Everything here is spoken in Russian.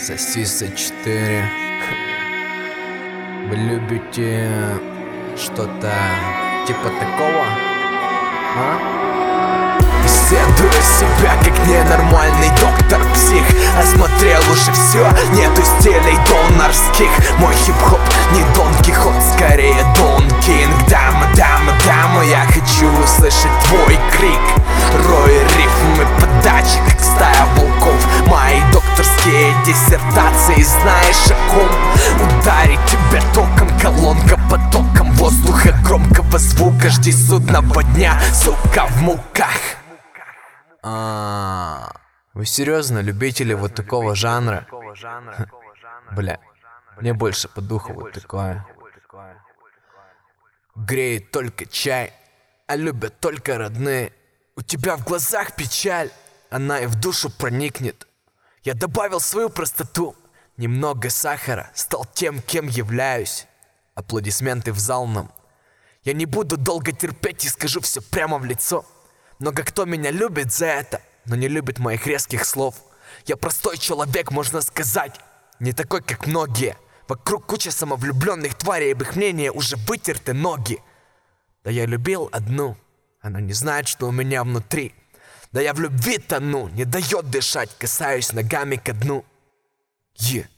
Сосиса 4. Вы любите что-то типа такого? Исследую себя как ненормальный доктор-псих. Осмотрел уже все, нету стилей донорских. Мой хип-хоп не Дон Кихот, скорее Дон Кинг. Дама, дама, дама, я хочу услышать твой крик. Рой рифмы подачи, как стая волков. Мои докторские диссертации, знаешь о ком? Ударить тебя током, колонка потоком воздуха, громкого звука. Жди судного дня, сука, в муках. Вы серьезно любители вот такого жанра? Бля, мне больше по духу вот такое. Греет только чай, а любят только родные. У тебя в глазах печаль, она и в душу проникнет. Я добавил свою простоту, немного сахара, стал тем, кем являюсь. Аплодисменты в зал нам. Я не буду долго терпеть и скажу все прямо в лицо. Много кто меня любит за это, но не любит моих резких слов. Я простой человек, можно сказать, не такой, как многие. Вокруг куча самовлюбленных тварей, об их мнение уже вытерты ноги. Да я любил одну, она не знает, что у меня внутри. Да я в любви тону, не дает дышать, касаюсь ногами ко дну.